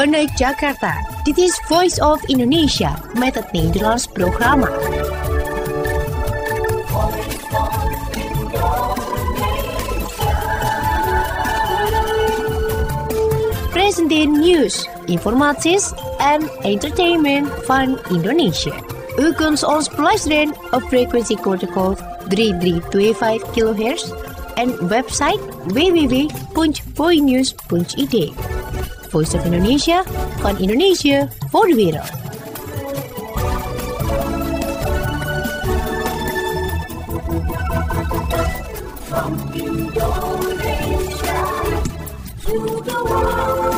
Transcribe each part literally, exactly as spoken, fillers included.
vanuit Jakarta. Dit is Voice of Indonesia met het Nederlands programma. Presenteren nieuws, informaties en entertainment van Indonesië. U kunt ons beluisteren op frequentieprotocol drie drie twee vijf kilohertz en website w w w punt voinews punt i d. Voice of Indonesia van Indonesië voor de wereld. From Indonesia to the world.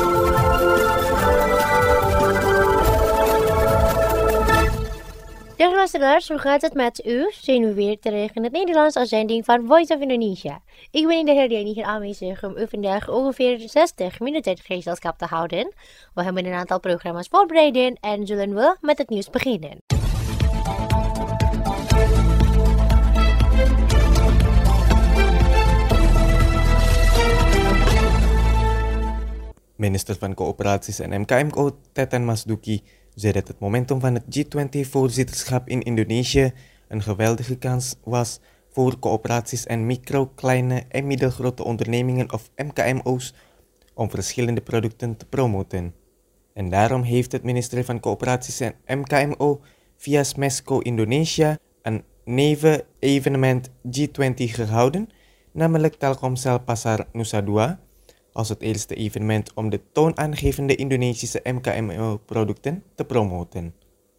Dag luisteraars, hoe gaat het met u? Zijn we weer terug in het Nederlands uitzending van Voice of Indonesia. Ik ben in de herdenking hier aanwezig om u vandaag ongeveer zestig minuten gezelschap te houden. We hebben een aantal programma's voorbereid en zullen we met het nieuws beginnen. Minister van Coöperaties en M K M O, Teten Mas Duki, zei dat het momentum van het G twintig-voorzitterschap in Indonesië een geweldige kans was voor coöperaties en micro, kleine en middelgrote ondernemingen of M K M O's om verschillende producten te promoten. En daarom heeft het ministerie van Coöperaties en M K M O via Smesco Indonesia een neven-evenement G twintig gehouden, namelijk Telkomsel Pasar Nusa Dua, als het eerste evenement om de toonaangevende Indonesische M K M O-producten te promoten.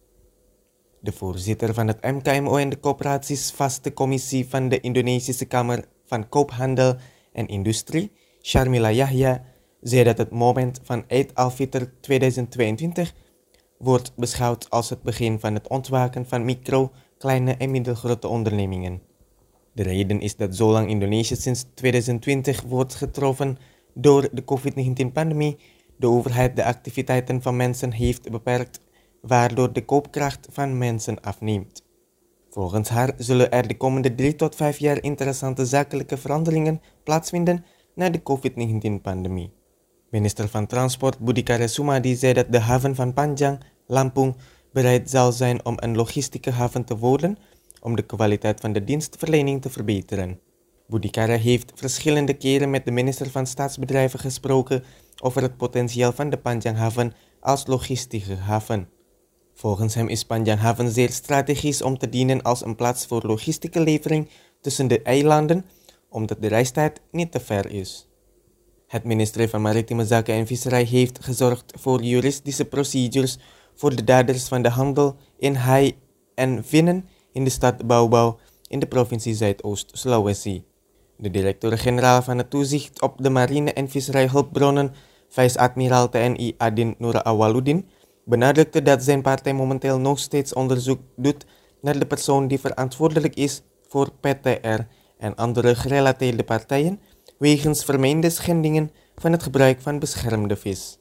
De voorzitter van het M K M O en de coöperaties vaste commissie van de Indonesische Kamer van Koophandel en Industrie, Sharmila Yahya, zei dat het moment van Eid al-Fitr tweeduizend tweeëntwintig wordt beschouwd als het begin van het ontwaken van micro, kleine en middelgrote ondernemingen. De reden is dat zolang Indonesië sinds tweeduizend twintig wordt getroffen door de covid negentien-pandemie, de overheid de activiteiten van mensen heeft beperkt, waardoor de koopkracht van mensen afneemt. Volgens haar zullen er de komende drie tot vijf jaar interessante zakelijke veranderingen plaatsvinden na de covid negentien-pandemie. Minister van Transport Budi Karya Sumadi zei dat de haven van Panjang, Lampung, bereid zal zijn om een logistieke haven te worden om de kwaliteit van de dienstverlening te verbeteren. Budi Karya heeft verschillende keren met de minister van Staatsbedrijven gesproken over het potentieel van de Panjanghaven als logistieke haven. Volgens hem is Panjanghaven zeer strategisch om te dienen als een plaats voor logistieke levering tussen de eilanden, omdat de reistijd niet te ver is. Het ministerie van Maritieme Zaken en Visserij heeft gezorgd voor juridische procedures voor de daders van de handel in haai en vinnen in de stad Bau-Bau in de provincie Zuidoost-Sulawesi. De directeur-generaal van het toezicht op de marine- en visserijhulpbronnen, Vice-admiraal T N I Adin Nur Awaludin, benadrukte dat zijn partij momenteel nog steeds onderzoek doet naar de persoon die verantwoordelijk is voor P T R en andere gerelateerde partijen wegens vermeende schendingen van het gebruik van beschermde vis.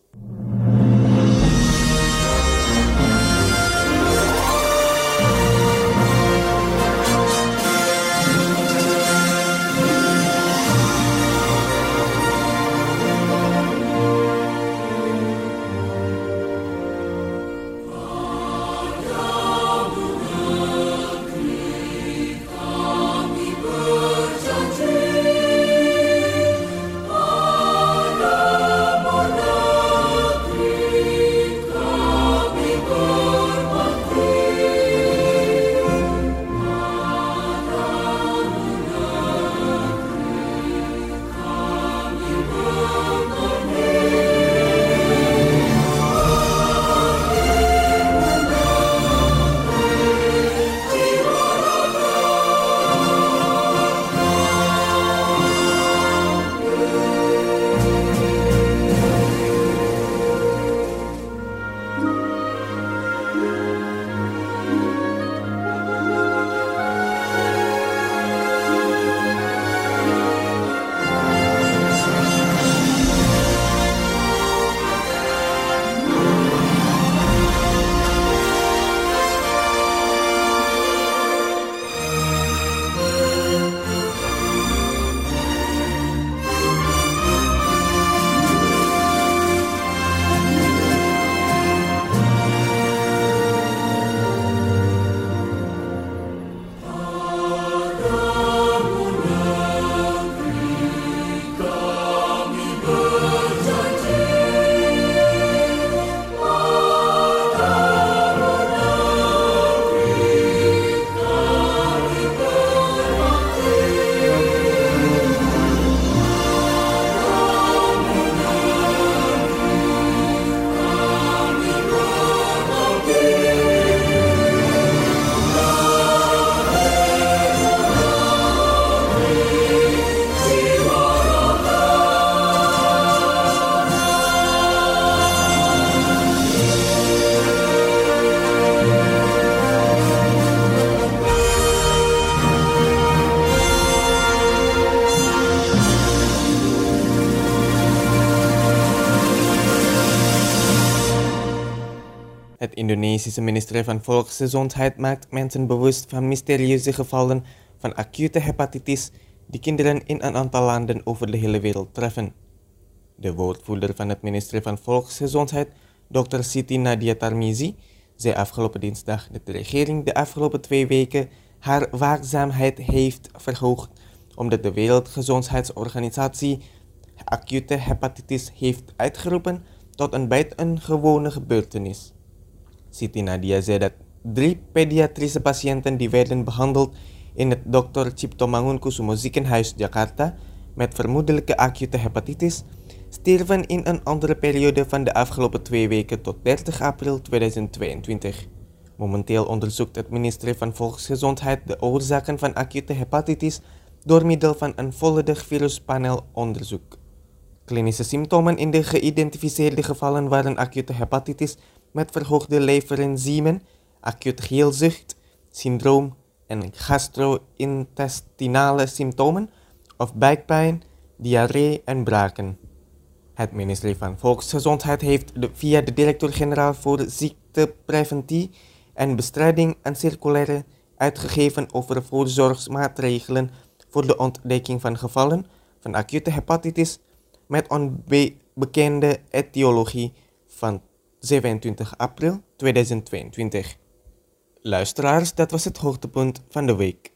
Indonesische ministerie van Volksgezondheid maakt mensen bewust van mysterieuze gevallen van acute hepatitis die kinderen in een aantal landen over de hele wereld treffen. De woordvoerder van het ministerie van Volksgezondheid, dokter Siti Nadia Tarmizi, zei afgelopen dinsdag dat de regering de afgelopen twee weken haar waakzaamheid heeft verhoogd omdat de Wereldgezondheidsorganisatie acute hepatitis heeft uitgeroepen tot een buitengewone gebeurtenis. Siti Nadia zei dat drie pediatrische patiënten die werden behandeld in het dokter Cipto Mangunkusumo ziekenhuis Jakarta met vermoedelijke acute hepatitis stierven in een andere periode van de afgelopen twee weken tot dertig april tweeduizend tweeëntwintig. Momenteel onderzoekt het ministerie van Volksgezondheid de oorzaken van acute hepatitis door middel van een volledig viruspanelonderzoek. Klinische symptomen in de geïdentificeerde gevallen waren acute hepatitis met verhoogde leverenzymen, acute geelzucht, syndroom en gastro-intestinale symptomen of buikpijn, diarree en braken. Het ministerie van Volksgezondheid heeft de, via de directeur-generaal voor ziektepreventie en bestrijding een circulaire uitgegeven over voorzorgsmaatregelen voor de ontdekking van gevallen van acute hepatitis met onbekende etiologie van zevenentwintig april tweeduizend tweeëntwintig. Luisteraars, dat was het hoogtepunt van de week.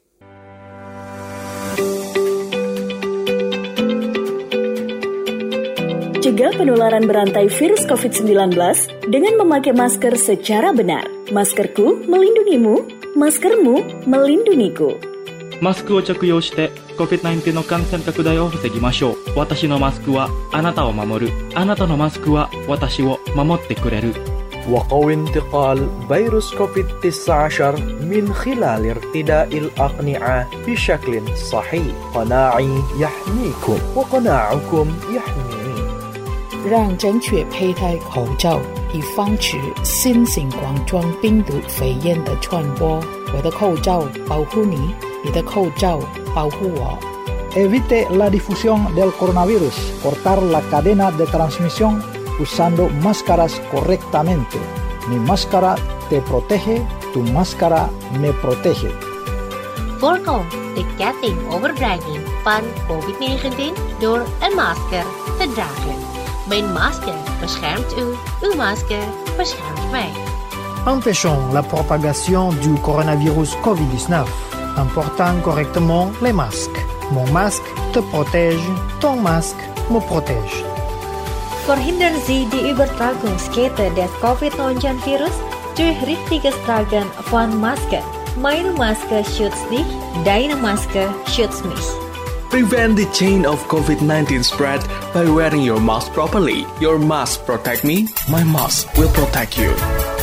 Cegah penularan berantai virus covid sembilan belas dengan memakai masker secara benar. Maskerku melindungimu, maskermu melindungiku. マスクを着用して コビッドナインティーン の感染拡大を防ぎましょう。私のマスクはあなたを守る。あなたのマスクは私を守ってくれる。 وقوي انتقال فيروس كوفيد تسعة عشر من خلال ارتداء الأقنعة بشكل صحيح. قناعي يحميكم وقناعكم يحميني. 让正确佩戴口罩，以防止新型冠状病毒肺炎的传播。我的口罩保护你，你的口罩保护我。 Evite la difusión del coronavirus. Cortar la cadena de transmisión usando máscaras correctamente. Mi máscara te protege, tu máscara me protege. Voorkom de kettingoverdraging van covid negentien door een masker te dragen. Mijn masker beschermt u, uw masker beschermt mij. Empêchons la propagation du coronavirus covid dix-neuf en portant correctement les masques. Mon masque te protège, ton masque me protège. Verhindern Sie die Übertragungskette des covid neunzehn virus durch richtiges Tragen von Maske. Meine Maske schützt dich, deine Maske schützt mich. Prevent the chain of covid nineteen spread by wearing your mask properly. Your mask protect me, my mask will protect you.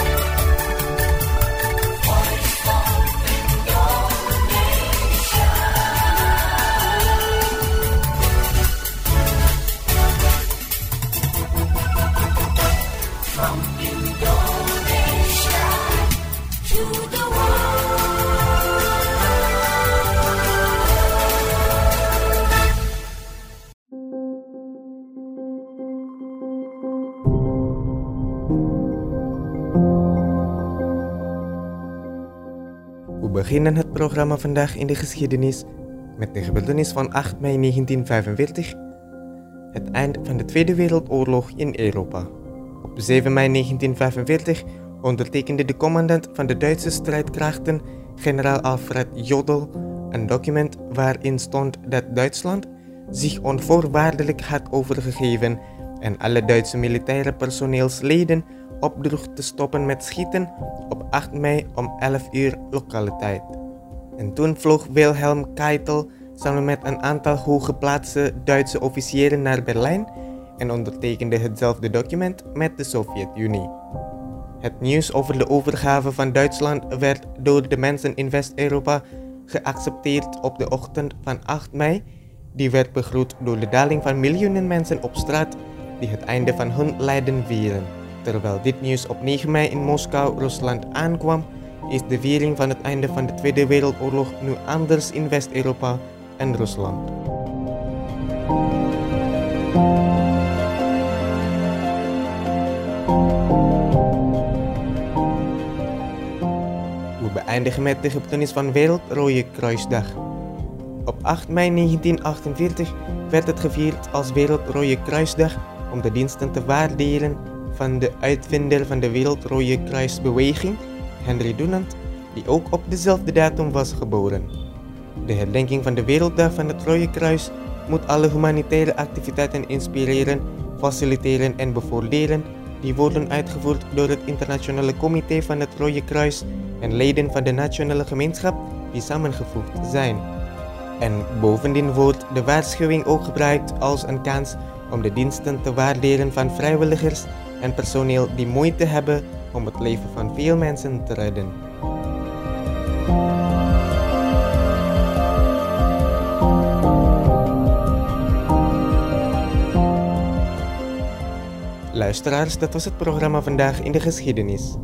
We beginnen het programma vandaag in de geschiedenis met de gebeurtenis van acht mei negentien vijfenveertig, het eind van de Tweede Wereldoorlog in Europa. Op zeven mei negentien vijfenveertig ondertekende de commandant van de Duitse strijdkrachten, generaal Alfred Jodl, een document waarin stond dat Duitsland zich onvoorwaardelijk had overgegeven en alle Duitse militaire personeelsleden opdroeg te stoppen met schieten op acht mei om elf uur lokale tijd. En toen vloog Wilhelm Keitel samen met een aantal hooggeplaatste Duitse officieren naar Berlijn en ondertekende hetzelfde document met de Sovjet-Unie. Het nieuws over de overgave van Duitsland werd door de mensen in West-Europa geaccepteerd op de ochtend van acht mei. Die werd begroet door de daling van miljoenen mensen op straat die het einde van hun lijden vieren. Terwijl dit nieuws op negen mei in Moskou, Rusland aankwam, is de viering van het einde van de Tweede Wereldoorlog nu anders in West-Europa en Rusland. eindigen met de gebeurtenis van Wereld Rode Kruisdag. Op acht mei negentien achtenveertig werd het gevierd als Wereld Rode Kruisdag om de diensten te waarderen van de uitvinder van de Wereld Rode Kruisbeweging, Henry Dunant, die ook op dezelfde datum was geboren. De herdenking van de Werelddag van het Rode Kruis moet alle humanitaire activiteiten inspireren, faciliteren en bevorderen die worden uitgevoerd door het Internationale Comité van het Rode Kruis en leden van de nationale gemeenschap die samengevoegd zijn. En bovendien wordt de waarschuwing ook gebruikt als een kans om de diensten te waarderen van vrijwilligers en personeel die moeite hebben om het leven van veel mensen te redden. Luisteraars, dat was het programma Vandaag in de Geschiedenis.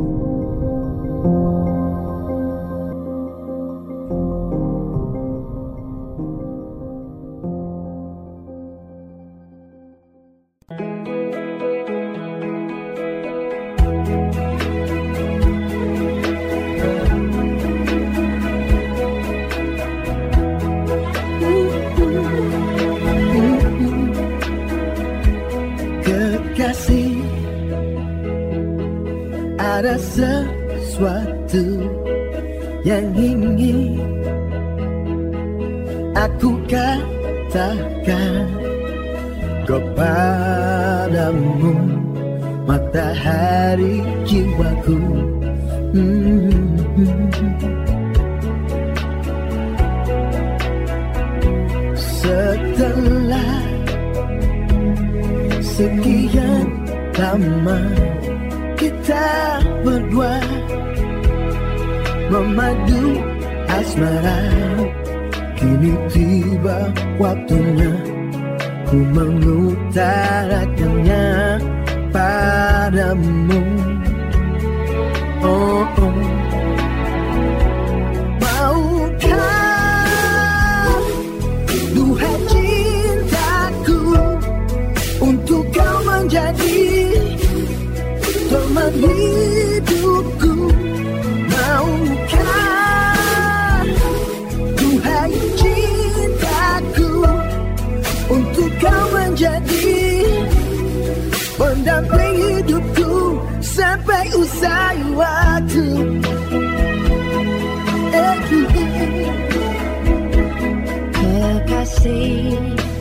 Ada sesuatu yang ingin aku katakan kepadamu, matahari jiwaku. hmm. Setelah sekian lama kita berdua memadu asmara, kini tiba waktunya ku mengutarakannya padamu. Oh, oh. Maukah, duhai cintaku, untuk kau menjadi teman hidupku. Maukah, duhai cintaku, untuk kau menjadi pendamping hidupku sampai usai waktu. Kekasih,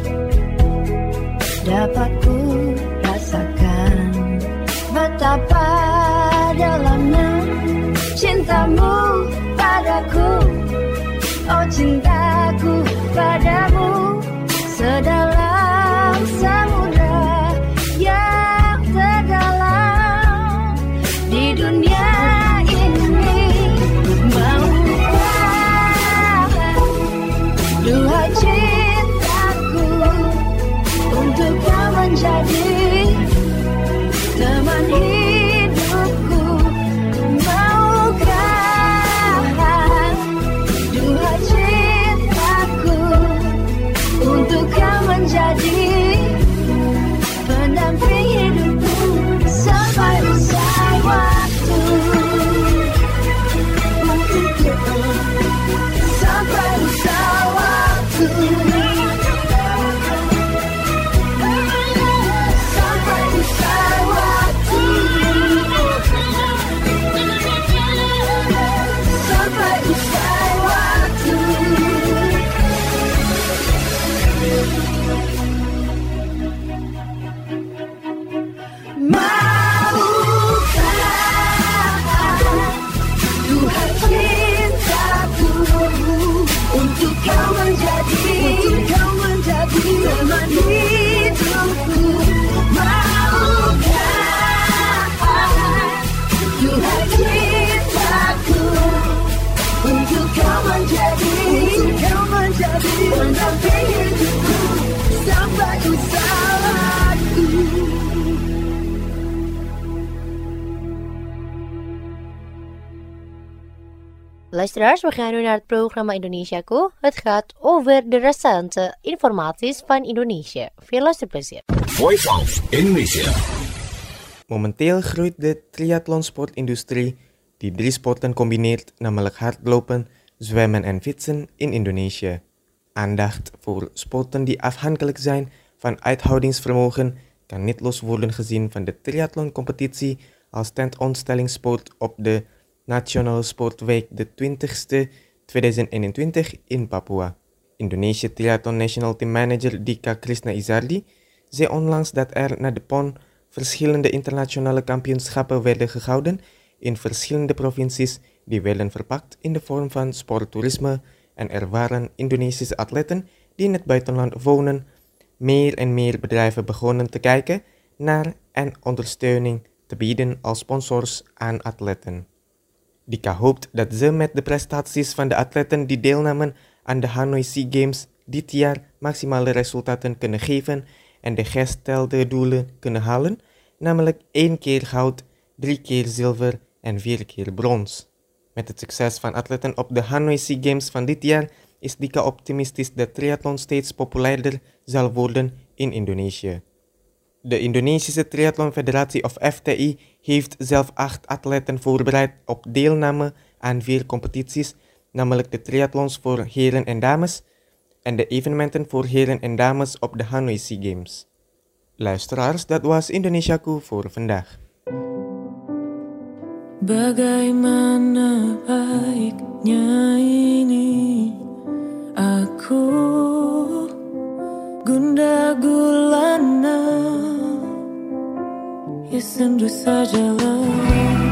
dapat ku rasakan betapa dalamnya cintamu padaku. Oh, cintaku padamu sedalam samudra yang terdalam di dunia ini. Maukah, duhai cintaku, untuk kau menjadi teman hidupku. Maukah, duhai cintaku, untuk kau menjadi pendamping hidupku sampai usai waktu. Sampai usai waktu. Teman hidupku. Maukah, duhai cintaku, untuk kau menjadi, untuk kau menjadi pendamping hidupku sampai usai waktu. Luisteraars, we gaan nu naar het programma Indonesiaku. Het gaat over de recente informaties van Indonesië. Veel luisterplezier. Voice of Indonesia. Momenteel groeit de triathlonsportindustrie die drie sporten combineert, namelijk hardlopen, zwemmen en fietsen in Indonesië. Aandacht voor sporten die afhankelijk zijn van uithoudingsvermogen kan niet los worden gezien van de triathloncompetitie als tentoonstellingssport op de Nationale Sportweek de twintigste tweeduizend eenentwintig in Papua. Indonesië Triathlon National Team Manager Dika Krishna Izardi zei onlangs dat er na de P O N verschillende internationale kampioenschappen werden gehouden in verschillende provincies die werden verpakt in de vorm van sporttoerisme en er waren Indonesische atleten die in het buitenland wonen meer en meer bedrijven begonnen te kijken naar en ondersteuning te bieden als sponsors aan atleten. Dika hoopt dat ze met de prestaties van de atleten die deelnamen aan de Hanoi Sea Games dit jaar maximale resultaten kunnen geven en de gestelde doelen kunnen halen, namelijk één keer goud, drie keer zilver en vier keer brons. Met het succes van atleten op de Hanoi Sea Games van dit jaar is Dika optimistisch dat triathlon steeds populairder zal worden in Indonesië. De Indonesische Triathlon Federatie of F T I heeft zelf acht atleten voorbereid op deelname aan vier competities, namelijk de triathlons voor heren en dames en de evenementen voor heren en dames op de Hanoi Sea Games. Luisteraars, dat was Indonesiaku voor vandaag. Bagaimana baiknya ini aku gundah gulana, ya sendu sajalah.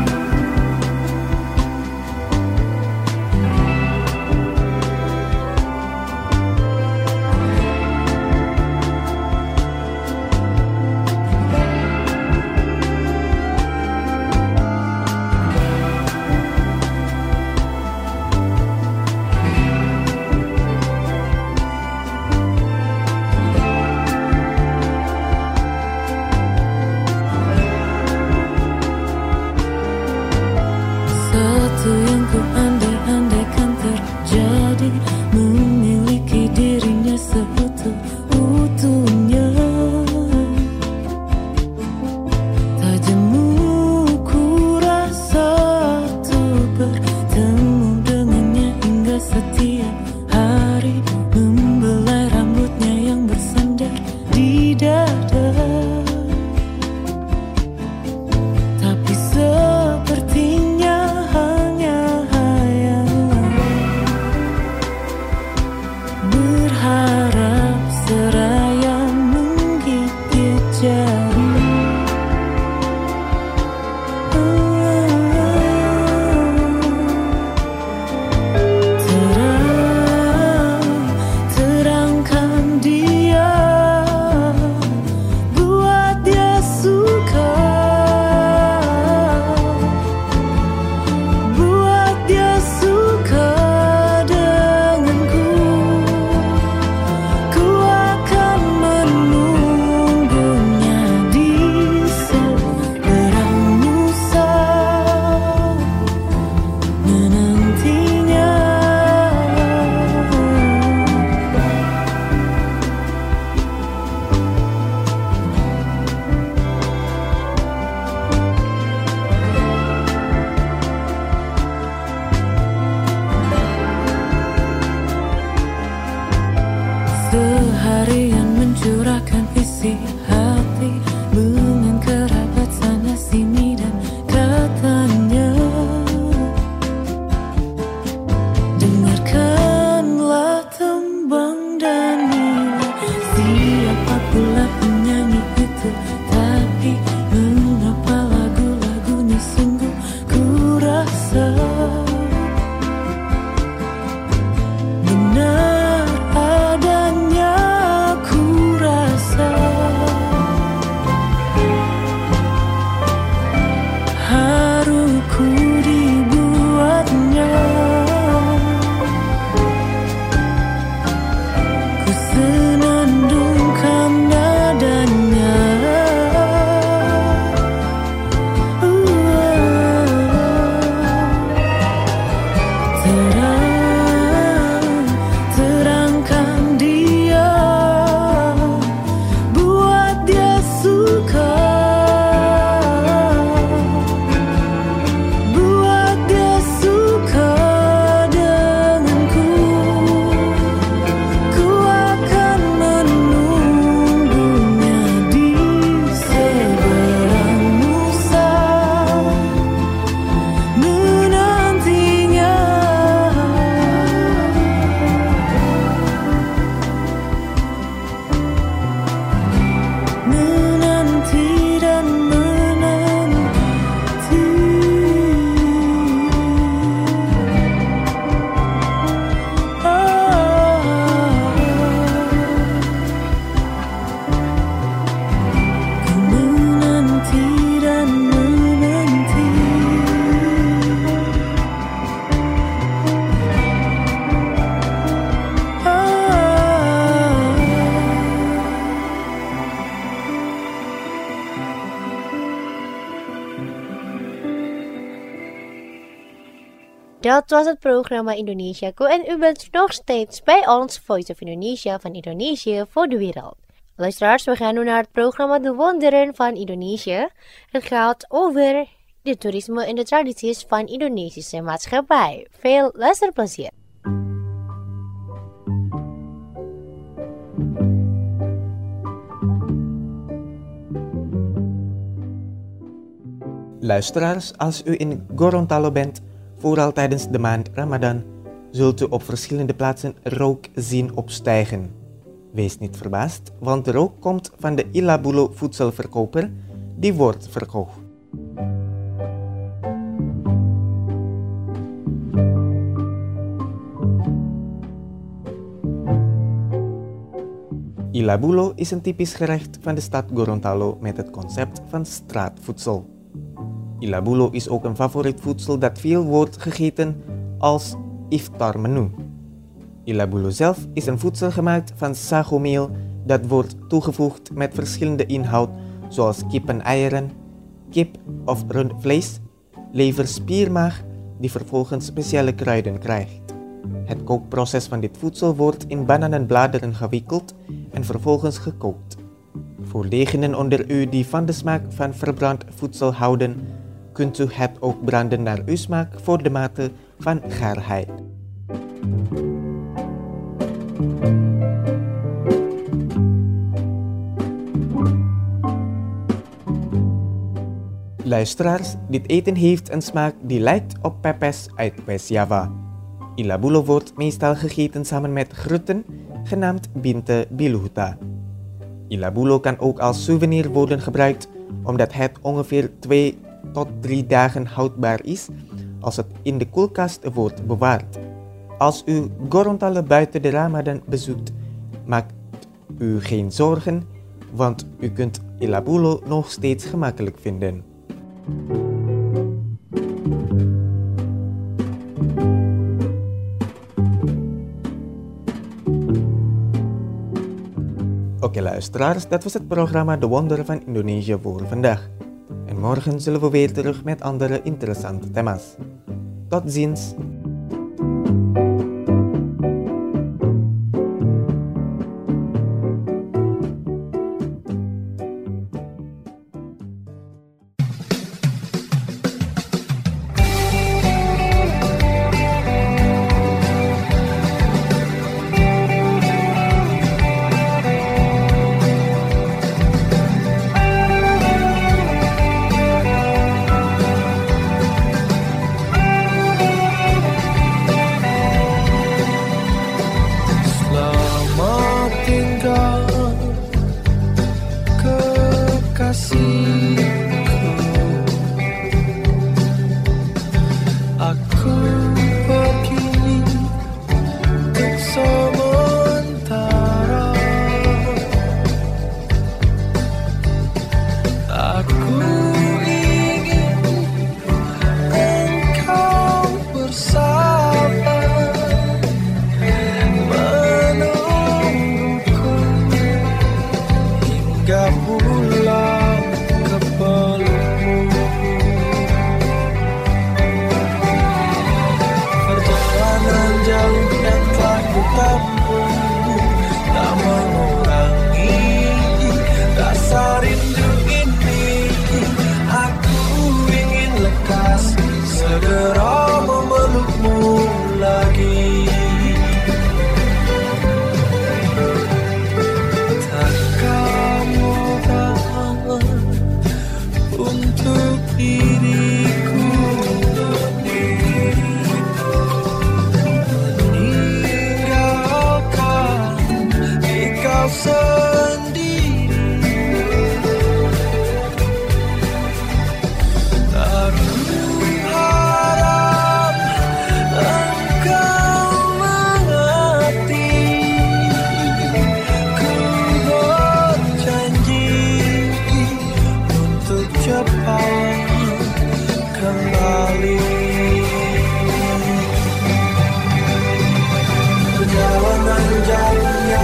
Seharian mencurahkan isi hati dengan kerabat sana sini dan katanya, dengarkanlah tembang dan nilai siapa pula penyanyi itu, tapi mengapa lagu-lagunya sungguh ku rasa benar adanya, ku rasa Dat was het programma Indonesiaku en u bent nog steeds bij ons Voice of Indonesia van Indonesië voor de wereld. Luisteraars, we gaan nu naar het programma De Wonderen van Indonesië. Het gaat over de toerisme en de tradities van Indonesische maatschappij. Veel luisterplezier. Luisteraars, als u in Gorontalo bent, vooral tijdens de maand Ramadan, zult u op verschillende plaatsen rook zien opstijgen. Wees niet verbaasd, want de rook komt van de Ilabulo voedselverkoper die wordt verkocht. Ilabulo is een typisch gerecht van de stad Gorontalo met het concept van straatvoedsel. Ilabulo is ook een favoriet voedsel dat veel wordt gegeten als iftarmenu. Ilabulo zelf is een voedsel gemaakt van sagomeel dat wordt toegevoegd met verschillende inhoud zoals kippeneieren, kip of rundvlees, lever, spiermaag die vervolgens speciale kruiden krijgt. Het kookproces van dit voedsel wordt in bananenbladeren gewikkeld en vervolgens gekookt. Voor degenen onder u die van de smaak van verbrand voedsel houden, kunt u het ook branden naar uw smaak voor de mate van gaarheid. Luisteraars, dit eten heeft een smaak die lijkt op pepes uit West-Java. Ilabulo wordt meestal gegeten samen met groenten, genaamd binte biluhuta. Ilabulo kan ook als souvenir worden gebruikt, omdat het ongeveer twee tot drie dagen houdbaar is als het in de koelkast wordt bewaard. Als u Gorontalo buiten de Ramadan bezoekt, maakt u geen zorgen, want u kunt Ilabulo nog steeds gemakkelijk vinden. Oké luisteraars, dat was het programma De Wonderen van Indonesië voor vandaag. En morgen zullen we weer terug met andere interessante thema's. Tot ziens!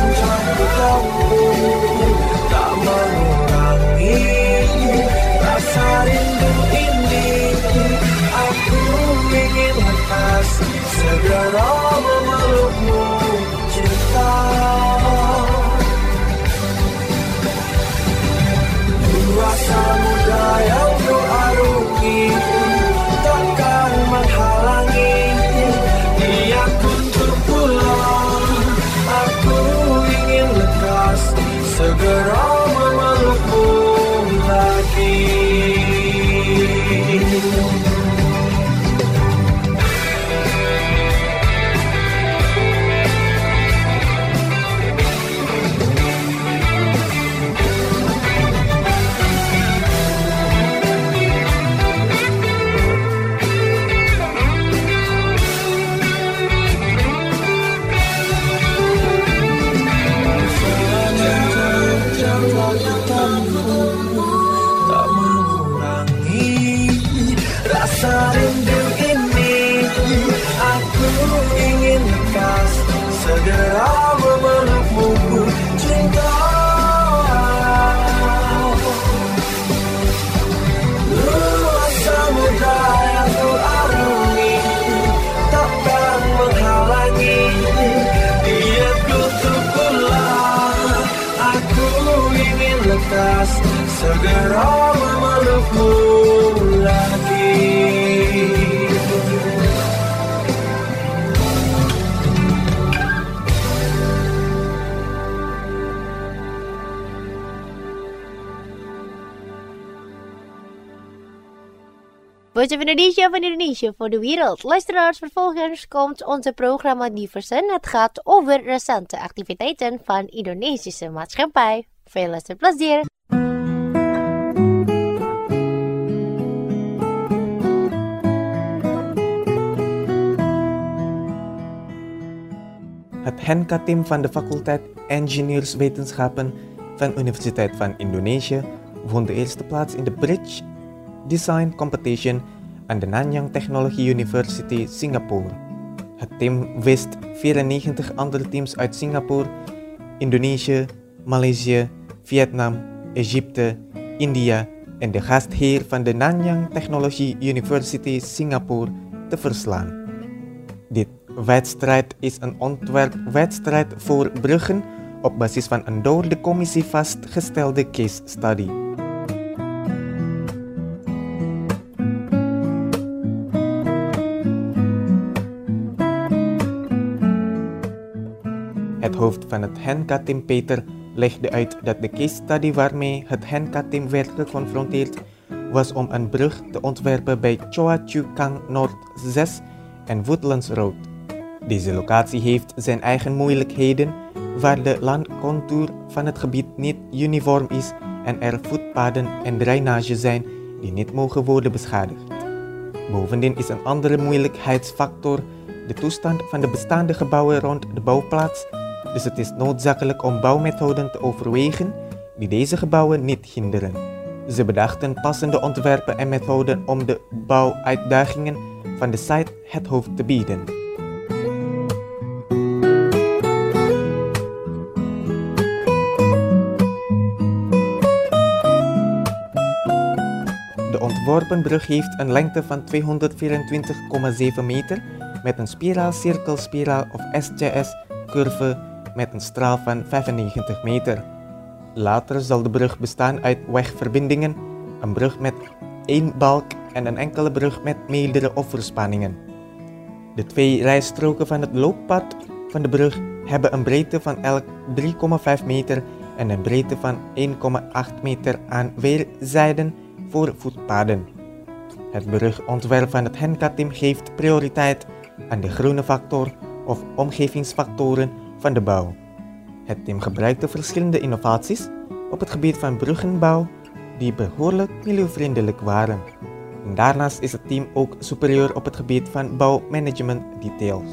Tak mengurangi rasa Rasa rindu ini aku ingin lekas segera memelukmu cinta. Dua samudra yang berarungi takkan menghalangi niatku untuk pulang. Aku ingin lekas segera memelukmu lagi. Rasa rindu ini aku ingin lekas segera memelukmu cinta. Luas samudra yang berarungi takkan menghalangi niatku untuk pulang. Aku ingin lekas segera memelukmu lagi. Voice of Indonesia van Indonesia voor de wereld. Luisteraars, vervolgens komt onze programma Diversen. Het gaat over recente activiteiten van Indonesische maatschappij. Veel luisterplezier. Het Henka-team van de faculteit Ingenieurswetenschappen van de Universiteit van Indonesië won de eerste plaats in de Bridge Design Competition aan de Nanyang Technology University Singapore. Het team wist vierennegentig andere teams uit Singapore, Indonesië, Maleisië, Vietnam, Egypte, India en de gastheer van de Nanyang Technology University Singapore te verslaan. Dit wedstrijd is een ontwerpwedstrijd voor bruggen op basis van een door de commissie vastgestelde case study. Het hoofd van het Henka-team Peter legde uit dat de case study waarmee het Henka-team werd geconfronteerd was om een brug te ontwerpen bij Choa Chu Kang Noord zes en Woodlands Road. Deze locatie heeft zijn eigen moeilijkheden, waar de landcontour van het gebied niet uniform is en er voetpaden en drainage zijn die niet mogen worden beschadigd. Bovendien is een andere moeilijkheidsfactor de toestand van de bestaande gebouwen rond de bouwplaats, dus het is noodzakelijk om bouwmethoden te overwegen die deze gebouwen niet hinderen. Ze bedachten passende ontwerpen en methoden om de bouwuitdagingen van de site het hoofd te bieden. De ontworpen brug heeft een lengte van tweehonderdvierentwintig komma zeven meter met een spiraal, cirkel, spiraal of S J S-curve met een straal van vijfennegentig meter. Later zal de brug bestaan uit wegverbindingen, een brug met één balk en een enkele brug met meerdere overspanningen. De twee rijstroken van het looppad van de brug hebben een breedte van elk drie komma vijf meter en een breedte van één komma acht meter aan weerszijden voor voetpaden. Het brugontwerp van het Henka-team geeft prioriteit aan de groene factor of omgevingsfactoren van de bouw. Het team gebruikte verschillende innovaties op het gebied van bruggenbouw die behoorlijk milieuvriendelijk waren. En daarnaast is het team ook superieur op het gebied van bouwmanagement details.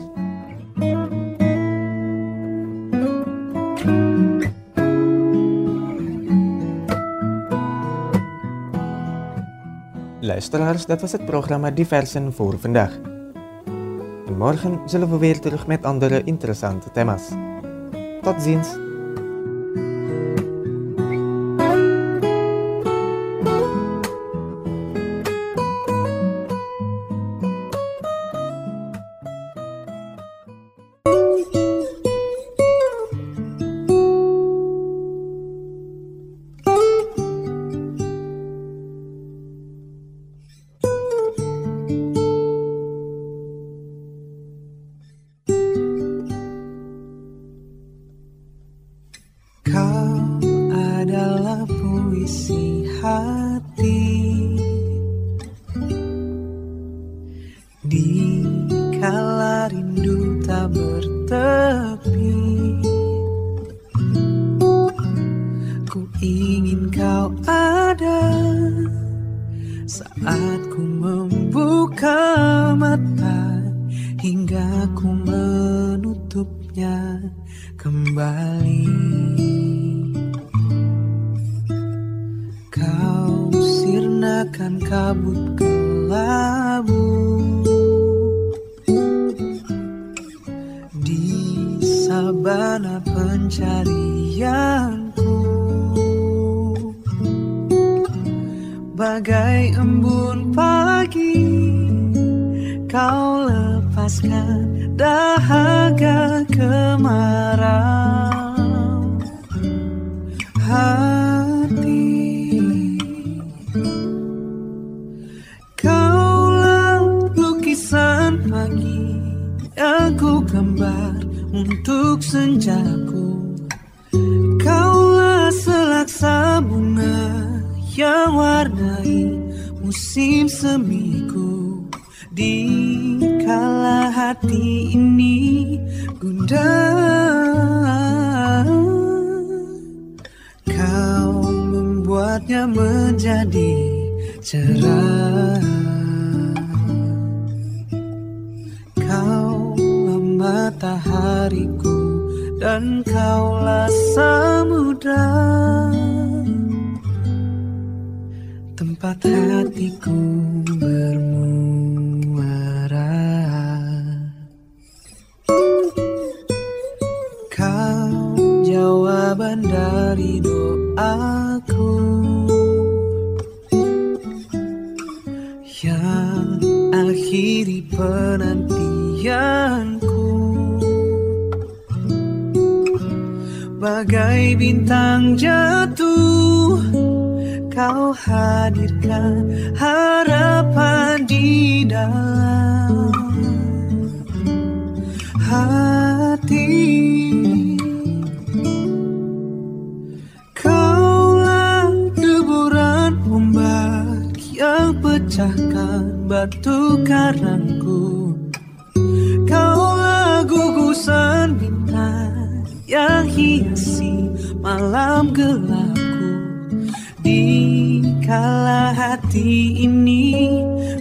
Luisteraars, dat was het programma Diversen voor vandaag. En morgen zullen we weer terug met andere interessante thema's. Tot ziens! Kau adalah puisi hati di kala rindu tak bertepi. Ku ingin kau ada saat ku membuka mata hingga ku menutupnya kembali. Kau sirnakan kabut kelabu di sabana pencarianku, bagai embun pagi kau lepaskan dahaga kemarau hati. Kaulah lukisan pagi yang ku gambar untuk senjaku. Kaulah selaksa bunga yang warnai musim semiku. Di kala hati ini gundah, kau membuatnya menjadi cerah. Kaulah matahariku dan kaulah samudra, tempat hatiku bermuara. Kau jawaban dari doaku yang akhiri penantianku, bagai bintang jatuh kau hadirkan harapan di dalam hati. Kaulah deburan ombak yang pecahkan batu karangku. Kaulah gugusan bintang yang hiasi malam gelapku. Di kala hati ini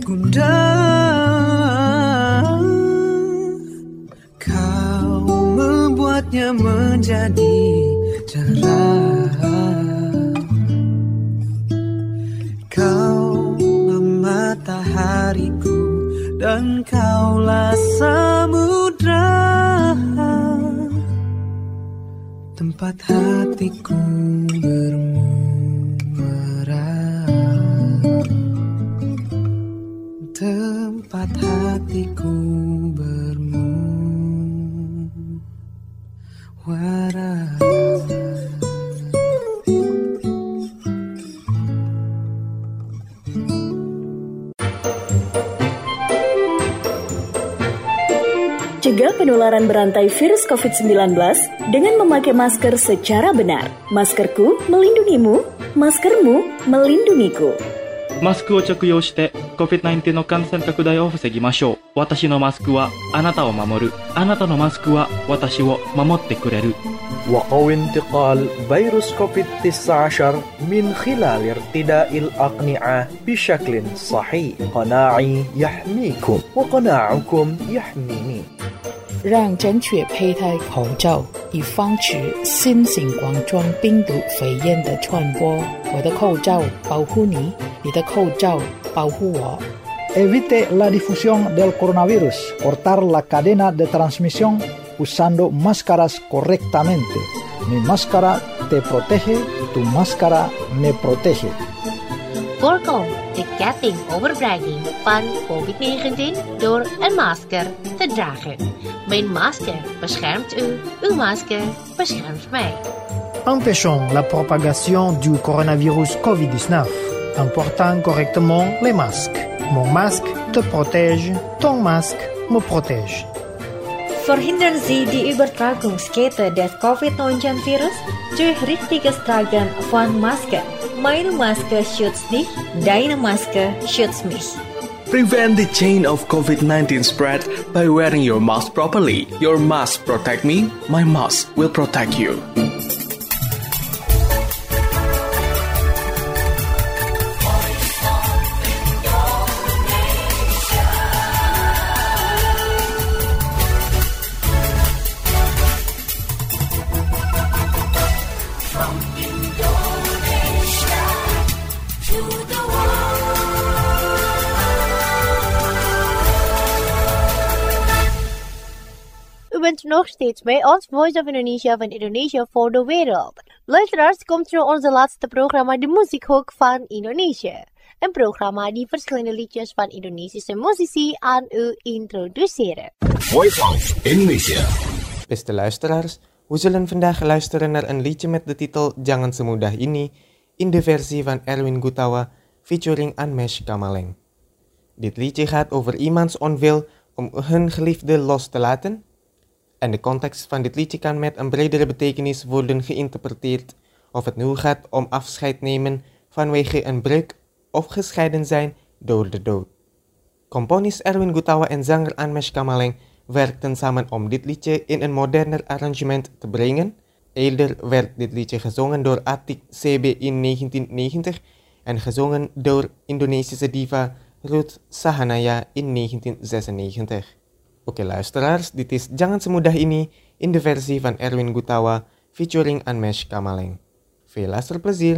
gundah, kau membuatnya menjadi cerah. Kaulah matahariku dan kaulah samudra, tempat hatiku bermuara, tempat hatiku bermuara. Cegah penularan berantai virus covid sembilan belas dengan memakai masker secara benar. Maskerku melindungimu, maskermu melindungiku. マスクを着用して コビッドナインティーン の感染拡大を防ぎましょう。私のマスクはあなたを守る。あなたのマスクは私を守ってくれる。 وقوي انتقال فيروس كوفيد تسعة عشر من خلال ارتداء الأقنعة بشكل صحيح. قناعي يحميكم وقناعكم يحميني. 让正确佩戴口罩，以防止新型冠状病毒肺炎的传播。我的口罩保护你，你的口罩保护我。 Evite la difusión del coronavirus. Cortar la cadena de transmisión usando máscaras correctamente. Mi máscara te protege, tu máscara me protege. Voorkom de ketting overbrenging van covid negentien door een masker te dragen. Mijn masker beschermt u, uw masker beschermt mij. Empêchons la propagation du coronavirus covid dix-neuf en portant correctement les masques. Mon masque te protège, ton masque me protège. Förhindern Sie die Übertragungskette des covid neunzehn Virus durch richtiges Tragen von Masken. Meine Maske schützt dich, deine Maske schützt mich. Prevent the chain of covid nineteen spread by wearing your mask properly. Your mask protect me, my mask will protect you. U bent nog steeds bij ons Voice of Indonesia van Indonesia voor de wereld. Luisteraars, komt through onze laatste programma De Muziekhoek van Indonesië. Een programma die verschillende liedjes van Indonesische muzici aan u introduceren. Voice of Indonesia. Beste luisteraars, we zullen vandaag luisteren naar een liedje met de titel Jangan Semudah Ini in de versie van Erwin Gutawa featuring Anmesh Kamaleng. Dit liedje gaat over iemands onwil om hun geliefde los te laten. En de context van dit liedje kan met een bredere betekenis worden geïnterpreteerd, of het nu gaat om afscheid nemen vanwege een breuk of gescheiden zijn door de dood. Componist Erwin Gutawa en zanger Anmesh Kamaleng werkten samen om dit liedje in een moderner arrangement te brengen. Eerder werd dit liedje gezongen door Atik C B in negentien negentig en gezongen door Indonesische diva Ruth Sahanaya in negentien zesennegentig. Oké luisteraars, dit is Jangan Semudah Ini in de versie van Erwin Gutawa featuring Anmesh Kamaleng. Veel luisterplezier!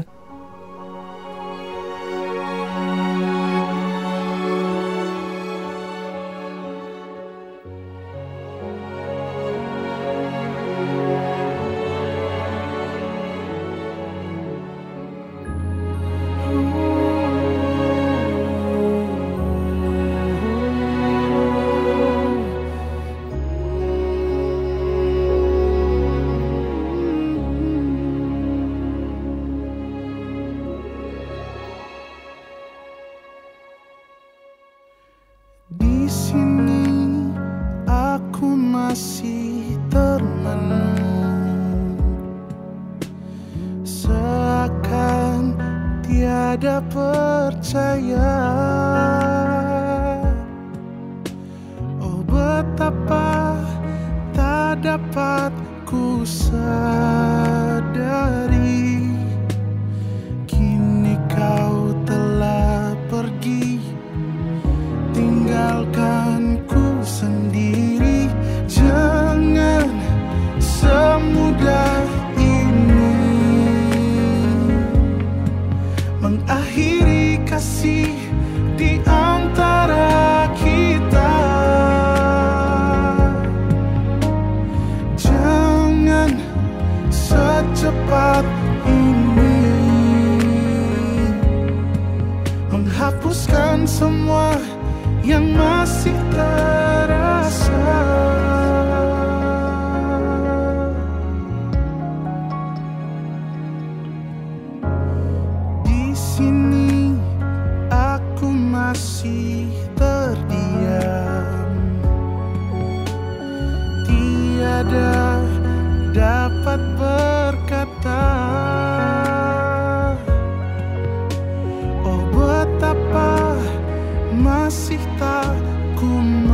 Di sini aku masih termenung, seakan tiada percaya. Oh betapa tak dapat ku sadari, kini kau telah pergi, tinggalkan ku sendiri. Jangan semudah ini mengakhiri kasih di antara kita. Jangan secepat ini menghapuskan semua yang masih terasa. Di sini aku masih terdiam, tiada dapat berkata. Oh betapa masih tak ku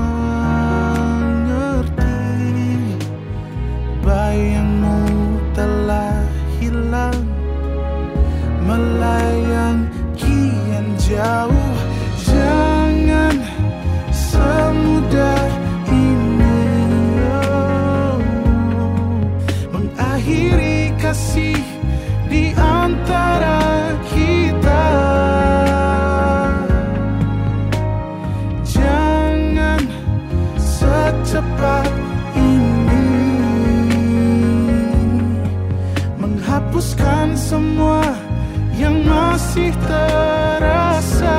mengerti, bayangmu telah hilang, melayang kian jauh. Jangan semudah ini oh, mengakhiri kasih di antara kita. Cepat ini menghapuskan semua yang masih terasa.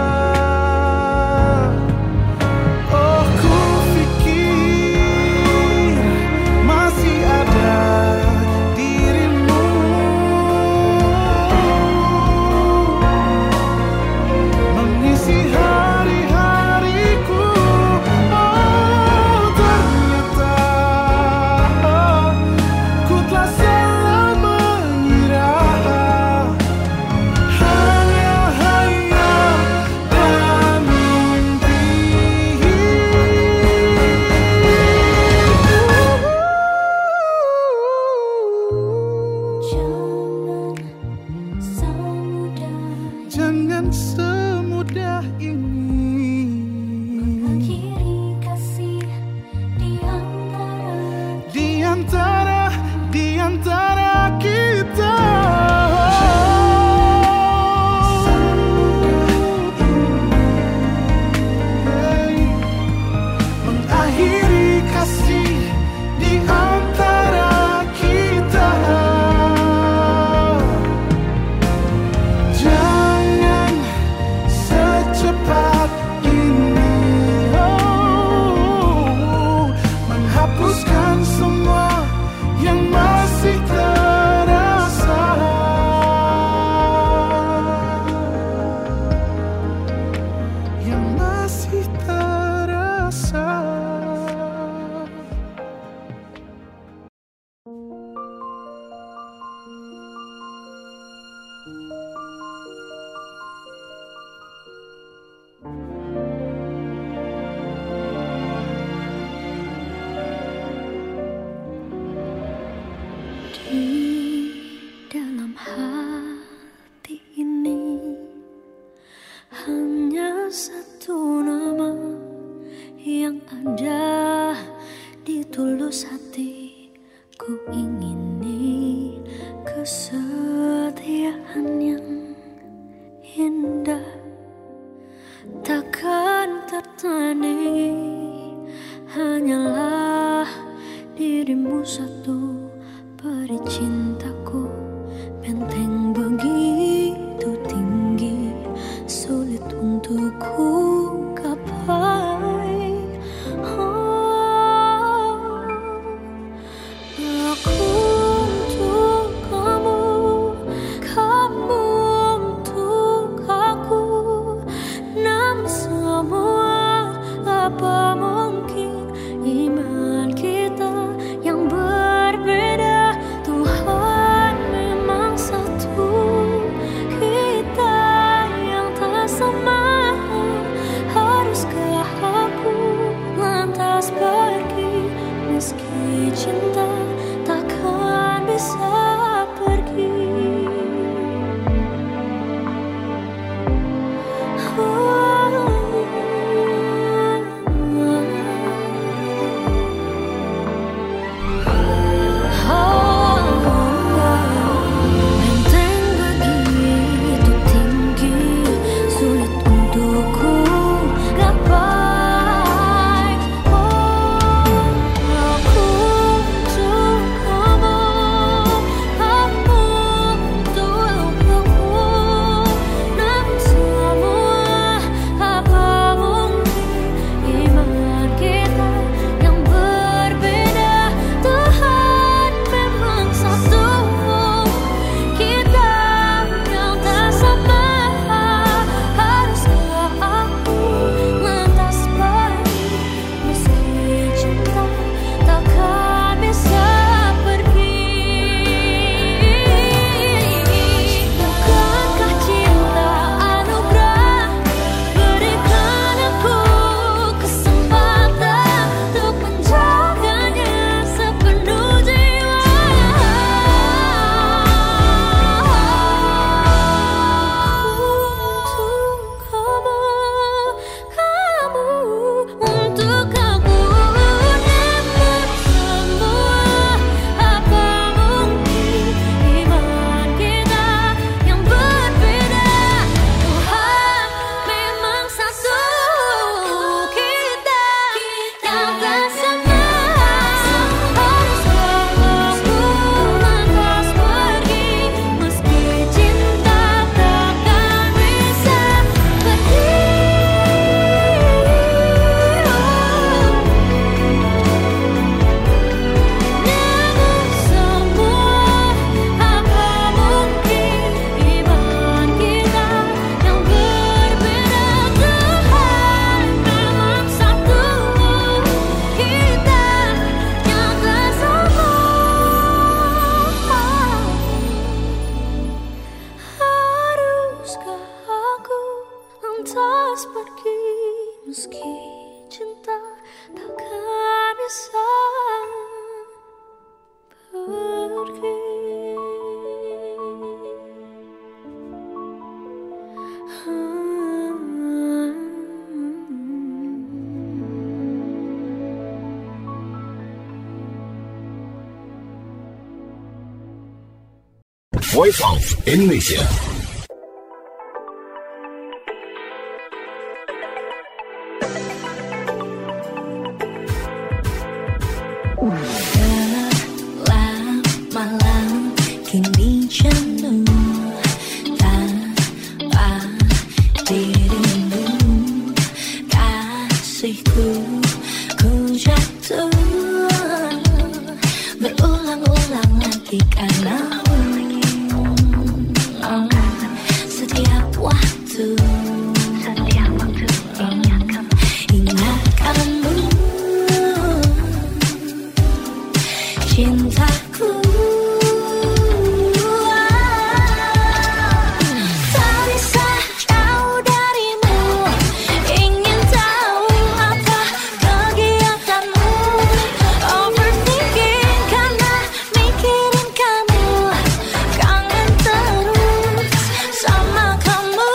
Oh ku pikir masih ada dirimu, mengisi hari-hariku. Oh ternyata antara, di antara kita. Mengakhiri kasih di antara kita. Jangan secepat ini oh, menghapuskan semua yang masih terasa. Yang masih terasa. Di dalam hati ini hanya satu nama yang ada di tulus hati. Ku ingini kesetiaan yang indah, takkan tertandingi. Hanyalah dirimu satu, peri cintaku, benteng begitu tinggi, sulit untuk ku gapai. Oh, aku untuk kamu, kamu untuk aku. Namun semua apa mungkin iman kita yang berbeda. Tuhan memang satu, kita yang tak sama. Haruskah aku lantas pergi, meski cinta takkan bisa pergi. Benteng begitu tinggi, sulit untuk ku gapai. Oh, aku untuk kamu, kamu untuk aku. Namun semua apa mungkin iman kita yang berbeda. Tuhan memang satu, kita yang tak sama. Haruskah aku lantas pergi, meski cinta takkan bisa pergi. Bukankah cinta anugerah, berikan aku kesempatan untuk menjaganya sepenuh jiwa. Untuk kamu, kamu untuk aku. Namun semua apa mungkin iman kita yang berbeda. Tuhan memang satu, kita yang tak sama. Haruskah aku lantas pergi, meski cinta takkan bisa pergi. Namun semua apa mungkin iman kita yang berbeda. Tuhan memang satu, kita yang tak sama. Haruskah aku lantas pergi, meski cinta takkan bisa pergi. Voice of Indonesia. Gelap malam kini jenuh tanpa dirimu, kasihku ku jatuh berulang-ulang lagi karenamu. Oh, setiap waktu setiap waktu ingat ingatkanmu cintaku. Tak bisa jauh darimu, ingin tahu apa kegiatanmu. Overthinking karena mikirin kamu, kangen terus sama kamu.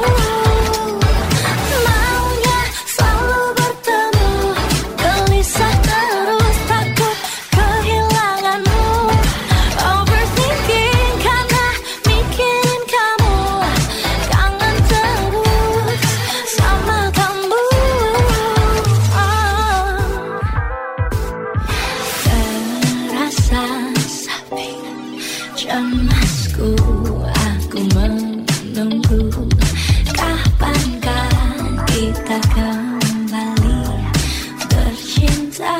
Maunya selalu bertemu, gelisah terus takut kehilanganmu. Overthinking karena mikirin kamu, kangen terus sama kamu. Terasa sapi cemasku, aku menunggu kapankah kita kembali bercinta.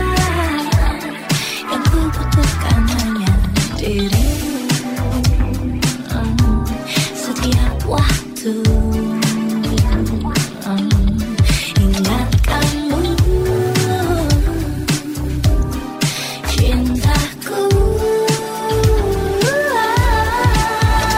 Yang ku butuhkan hanya dirimu. Oh, setiap waktu oh, ingat kamu cintaku.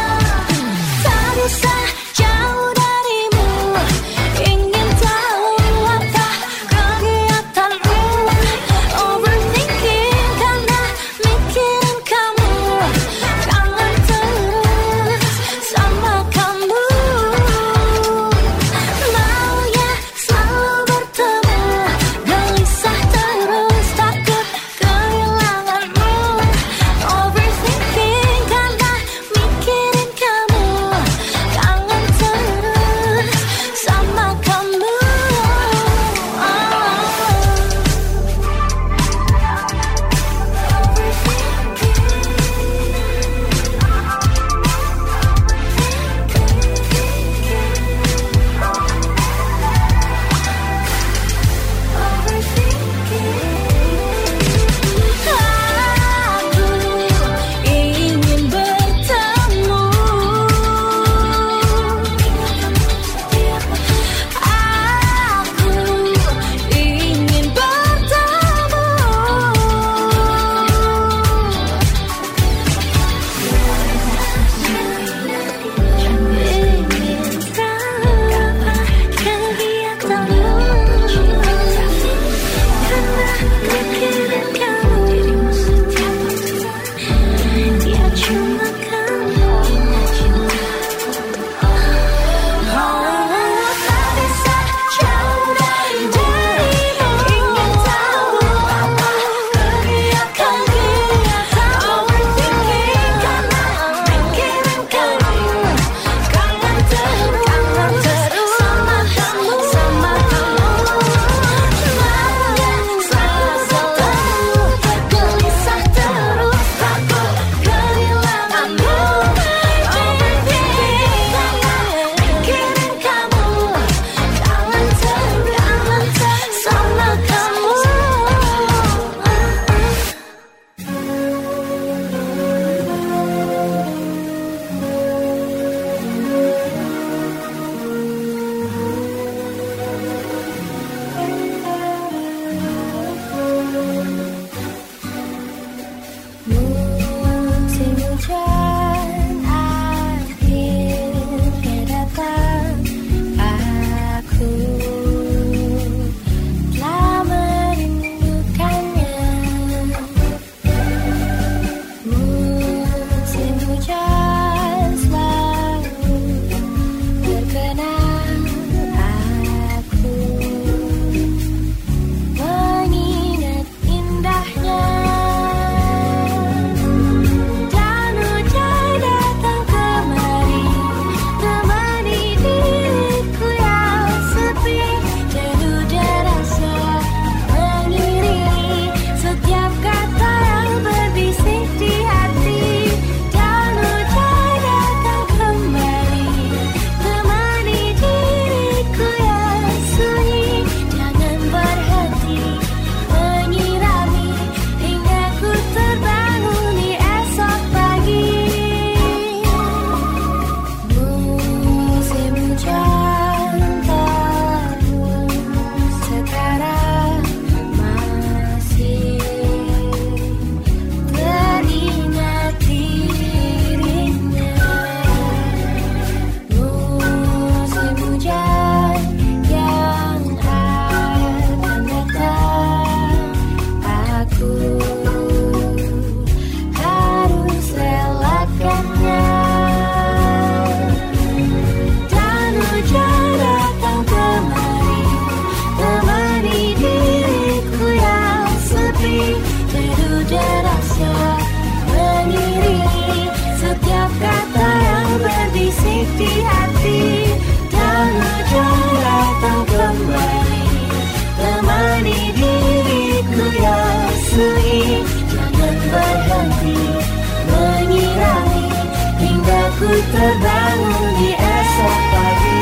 berbisik di hati, dan hujan datang kembali, temani diriku yang sunyi. Jangan berhenti menyirami hingga ku terbangun di esok pagi.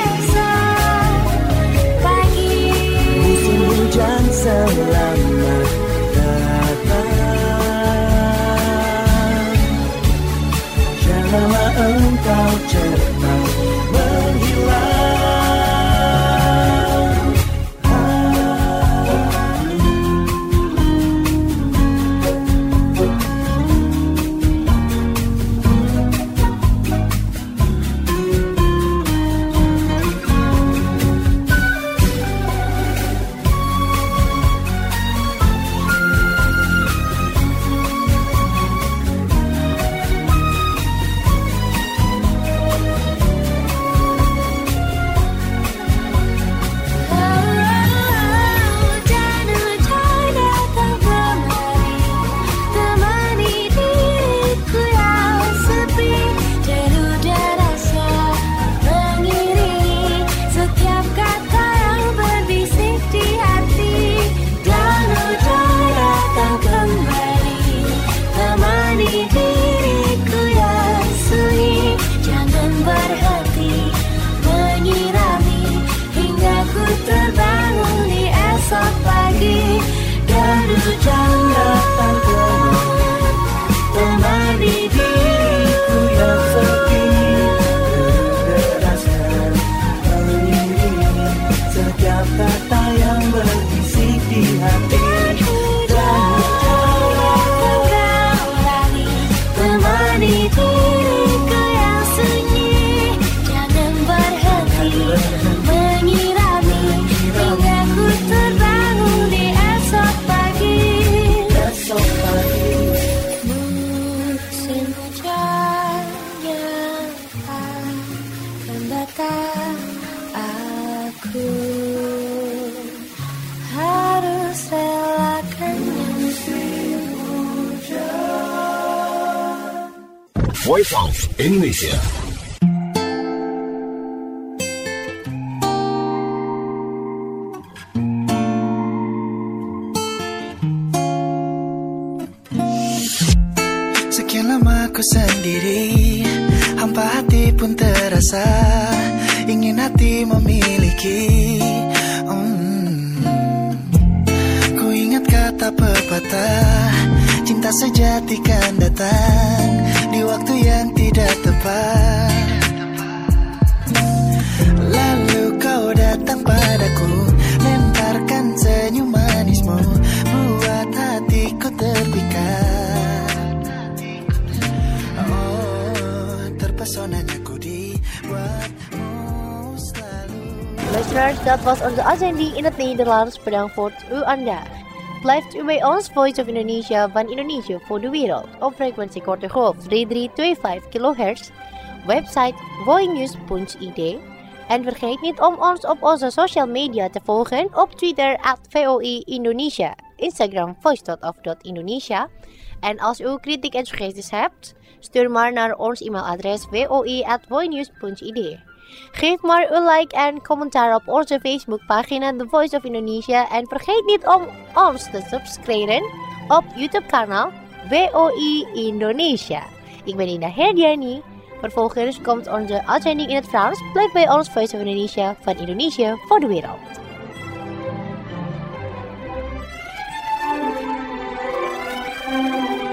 Pagi musim hujan selamat datang. Janganlah engkau cepat menghilang. Voice of Indonesia. Sekian lama ku sendiri, hampa hati pun terasa, ingin hati memiliki. hmm. Ku ingat kata pepatah, cinta sejati kan datang di waktu yang tidak tepat. Lalu kau datang padaku, lemparkan senyum manismu, buat hatiku terpikat. Oh, terpesonanya ku dibuatmu selalu. Listeners, that was onze uitzending in het Nederlands. Bedankt voor het uw aandacht. Blijft u bij ons Voice of Indonesia van Indonesië voor de wereld op frequentie korte golf drie drie twee vijf kilohertz, website voinews punt i d en vergeet niet om ons op onze social media te volgen op Twitter at V O I Indonesia, Instagram voice dot of dot indonesia en als u kritiek en suggesties hebt, stuur maar naar ons e-mailadres v o i at voinews punt i d. Geef maar een like en commentaar op onze Facebookpagina The Voice of Indonesia en vergeet niet om ons te subscriben op YouTube-kanaal V O I Indonesia. Ik ben Ina Herdiani. Vervolgens komt onze uitzending in het Frans. Blijf bij ons Voice of Indonesia van Indonesië voor de wereld. Thank you.